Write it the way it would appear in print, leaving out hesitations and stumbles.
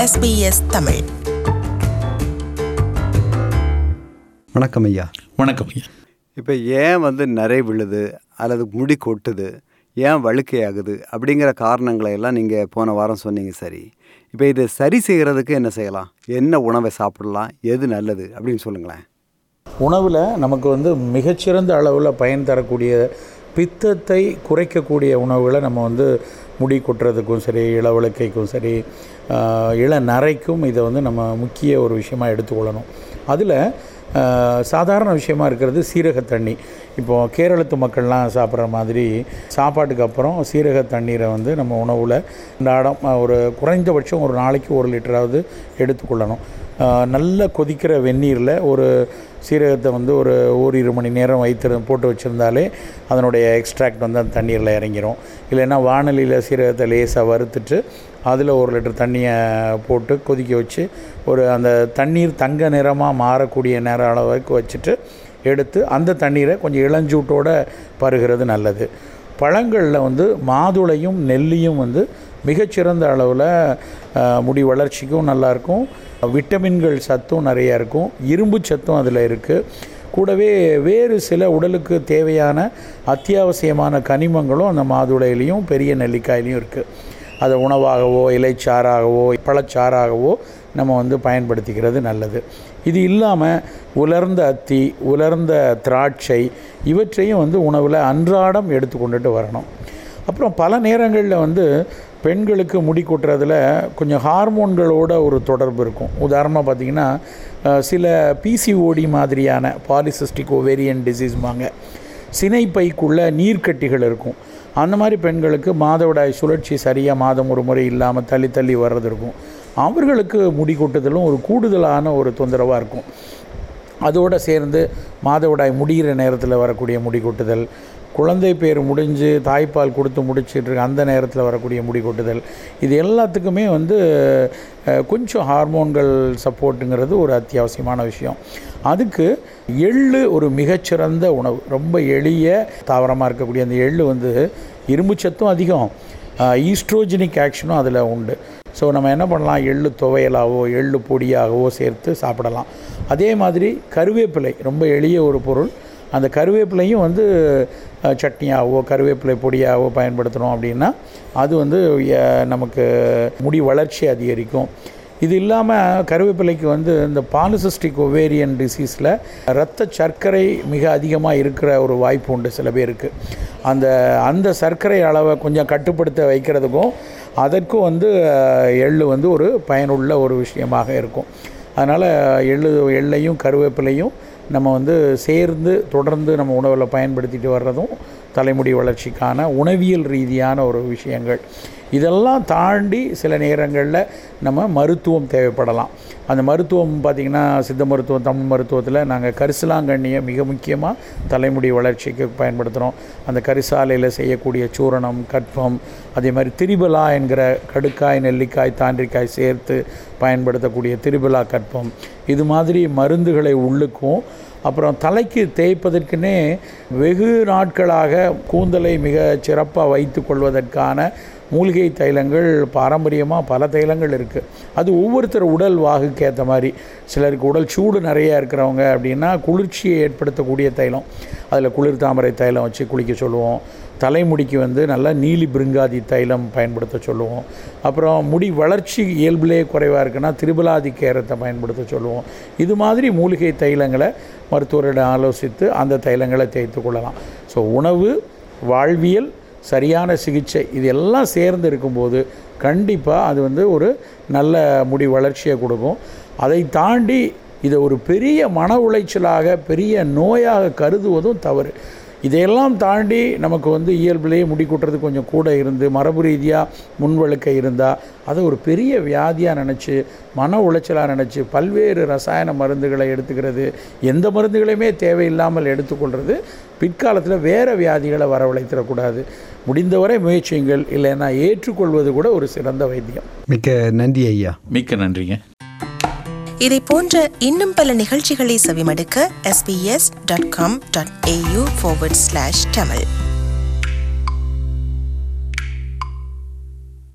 SBS Tamil. வணக்கம் ஐயா. வணக்கம் ஐயா. இப்போ ஏன் நிறை விழுது அல்லது முடி கொட்டுது, ஏன் வழுக்கையாகுது அப்படிங்கிற காரணங்களை எல்லாம் நீங்கள் போன வாரம் சொன்னீங்க. சரி, இப்போ இதை சரி செய்கிறதுக்கு என்ன செய்யலாம்? என்ன உணவை சாப்பிடலாம்? எது நல்லது அப்படின்னு சொல்லுங்களேன். உணவில் நமக்கு மிகச்சிறந்த அளவில் பயன் தரக்கூடிய பித்தத்தை குறைக்கக்கூடிய உணவுகளை நம்ம முடி கொட்டுறதுக்கும் சரி, இளவழுக்கைக்கும் சரி, இளநரைக்கும் இதை நம்ம முக்கிய ஒரு விஷயமாக எடுத்துக்கொள்ளணும். அதில் சாதாரண விஷயமா இருக்கிறது சீரக தண்ணி. இப்போது கேரளத்து மக்கள்லாம் சாப்பிட்ற மாதிரி சாப்பாட்டுக்கு அப்புறம் சீரக தண்ணீரை நம்ம உணவில் அன்றாடம் ஒரு குறைந்தபட்சம் ஒரு நாளைக்கு 1 லிட்டராவது எடுத்துக்கொள்ளணும். நல்ல கொதிக்கிற வெந்நீரில் ஒரு சீரகத்தை ஒரு 1-2 மணி நேரம் போட்டு வச்சுருந்தாலே அதனுடைய எக்ஸ்ட்ராக்ட் அந்த தண்ணீரில் இறங்கிடும். இல்லைன்னா வானலியில் சீரகத்தை லேசாக வறுத்துட்டு அதில் 1 லிட்டர் தண்ணியை போட்டு கொதிக்க வச்சு அந்த தண்ணீர் தங்க நிறமாக மாறக்கூடிய நேர அளவுக்கு வச்சுட்டு எடுத்து அந்த தண்ணீரை கொஞ்சம் இளஞ்சூட்டோடு பருகிறது நல்லது. பழங்களில் மாதுளையும் நெல்லியும் மிகச்சிறந்த அளவில் முடி வளர்ச்சிக்கும் நல்லாயிருக்கும். விட்டமின்கள் சத்தும் நிறையா இருக்கும், இரும்பு சத்தும் அதில் இருக்குது. கூடவே வேறு சில உடலுக்கு தேவையான அத்தியாவசியமான கனிமங்களும் அந்த மாதுளையிலையும் பெரிய நெல்லிக்காயிலையும் இருக்குது. அதை உணவாகவோ இலைச்சாறாகவோ பழச்சாறாகவோ நம்ம பயன்படுத்திக்கிறது நல்லது. இது இல்லாமல் உலர்ந்த அத்தி, உலர்ந்த திராட்சை இவற்றையும் உணவில் அன்றாடம் எடுத்துக்கொண்டுட்டு வரணும். அப்புறம் பல நேரங்களில் பெண்களுக்கு முடி கொட்டுறதுல கொஞ்சம் ஹார்மோன்களோட ஒரு தொடர்பு இருக்கும். உதாரணமாக பார்த்திங்கன்னா, சில பிசிஓடி மாதிரியான பாலிசிஸ்டிக் ஓவேரியன் டிசீஸ்மாங்க, சினைப்பைக்குள்ளே நீர்க்கட்டிகள் இருக்கும். அந்த மாதிரி பெண்களுக்கு மாதவிடாய் சுழற்சி சரியாக மாதம் ஒரு முறை இல்லாமல் தள்ளி வர்றது இருக்கும். அவர்களுக்கு முடி கொட்டுதலும் ஒரு கூடுதலான ஒரு தொந்தரவாக இருக்கும். அதோடு சேர்ந்து மாதவிடாய் முடிகிற நேரத்தில் வரக்கூடிய முடி கொட்டுதல், குழந்தை பேர் முடிஞ்சு தாய்ப்பால் கொடுத்து முடிச்சிட்டு அந்த நேரத்தில் வரக்கூடிய முடி கொட்டுதல், இது எல்லாத்துக்குமே கொஞ்சம் ஹார்மோன்கள் சப்போர்ட்டுங்கிறது ஒரு அத்தியாவசியமான விஷயம். அதுக்கு எள்ளு ஒரு மிகச்சிறந்த உணவு. ரொம்ப எளிய தாவரமாக இருக்கக்கூடிய அந்த எள்ளு இரும்பு சத்தும் அதிகம், ஈஸ்ட்ரோஜெனிக் ஆக்ஷனும் அதில் உண்டு. ஸோ நம்ம என்ன பண்ணலாம், எள்ளு துவையலாகவோ எள்ளு பொடியாகவோ சேர்த்து சாப்பிடலாம். அதே மாதிரி கருவேப்பிலை ரொம்ப எளிய ஒரு பொருள். அந்த கருவேப்பிலையும் சட்னியாகவோ கருவேப்பிலை பொடியாகவோ பயன்படுத்தணும் அப்படின்னா அது நமக்கு முடி வளர்ச்சி அதிகரிக்கும். இது இல்லாமல் கருவேப்பிலைக்கு இந்த பாலிசிஸ்டிக் ஒவேரியன் டிசீஸில் இரத்த சர்க்கரை மிக அதிகமாக இருக்கிற ஒரு வாய்ப்பு உண்டு சில பேருக்கு. அந்த சர்க்கரை அளவை கொஞ்சம் கட்டுப்படுத்த வைக்கிறதுக்கும் அதற்கும் எள்ளு ஒரு பயனுள்ள ஒரு விஷயமாக இருக்கும். அதனால் எள்ளையும் கருவேப்பிலையும் நம்ம சேர்ந்து தொடர்ந்து நம்ம உணவில் பயன்படுத்திட்டு வர்றதும் தலைமுடி வளர்ச்சிக்கான உணவியல் ரீதியான ஒரு விஷயங்கள். இதெல்லாம் தாண்டி சில நேரங்களில் நம்ம மருத்துவம் தேவைப்படலாம். அந்த மருத்துவம் பார்த்திங்கன்னா, சித்த மருத்துவம், தமிழ் மருத்துவத்தில் நாங்கள் கரிசலாங்கண்ணியை மிக முக்கியமாக தலைமுடி வளர்ச்சிக்கு பயன்படுத்துகிறோம். அந்த கரிசாலையில் செய்யக்கூடிய சூரணம், கற்பம், அதே மாதிரி திரிபலா என்கிற கடுக்காய், நெல்லிக்காய், தாண்டிக்காய் சேர்த்து பயன்படுத்தக்கூடிய திரிபலா கற்பம், இது மாதிரி மருந்துகளை உள்ளுக்கும். அப்புறம் தலைக்கு தேய்ப்பதற்குன்னே வெகு நாட்களாக கூந்தலை மிக சிறப்பாக வைத்து கொள்வதற்கான மூலிகை தைலங்கள் பாரம்பரியமாக பல தைலங்கள் இருக்குது. அது ஒவ்வொருத்தர் உடல் வாகுக்கு ஏற்ற மாதிரி. சிலருக்கு உடல் சூடு நிறையா இருக்கிறவங்க அப்படின்னா குளிர்ச்சியை ஏற்படுத்தக்கூடிய தைலம், அதில் குளிர் தாமரை தைலம் வச்சு குளிக்க சொல்லுவோம். தலைமுடிக்கு நல்லா நீலி பிருங்காதி தைலம் பயன்படுத்த சொல்லுவோம். அப்புறம் முடி வளர்ச்சி இயல்பிலே குறைவாக இருக்குன்னா திரிபலாதி கேரத்தை பயன்படுத்த சொல்லுவோம். இது மாதிரி மூலிகை தைலங்களை மருத்துவரிடம் ஆலோசித்து அந்த தைலங்களை தேய்த்து கொள்ளலாம். ஸோ உணவு, வாழ்வியல், சரியான சிகிச்சை இது எல்லாம் சேர்ந்து இருக்கும்போது கண்டிப்பாக அது ஒரு நல்ல முடி வளர்ச்சியை கொடுக்கும். அதை தாண்டி இதை ஒரு பெரிய மன உளைச்சலாக, பெரிய நோயாக கருதுவதும் தவறு. இதையெல்லாம் தாண்டி நமக்கு இயல்பிலேயே முடி கொட்டுறது கொஞ்சம் கூட இருந்து மரபு ரீதியாக முன்வழுக்க இருந்தால் அதை ஒரு பெரிய வியாதியாக நினச்சி, மன உளைச்சலாக நினச்சி பல்வேறு ரசாயன மருந்துகளை எடுத்துக்கிறது, எந்த மருந்துகளையுமே தேவையில்லாமல் எடுத்துக்கொள்வது பிற்காலத்தில் வேறு வியாதிகளை வரவழைத்திடக்கூடாது. முடிந்தவரை முயற்சியுங்கள், இல்லைன்னா ஏற்றுக்கொள்வது கூட ஒரு சிறந்த வைத்தியம். மிக்க நன்றி ஐயா. மிக்க நன்றிங்க. இதை போன்ற இன்னும் பல நிகழ்ச்சிகளை செவிமடுக்க sbs.com.au/tamil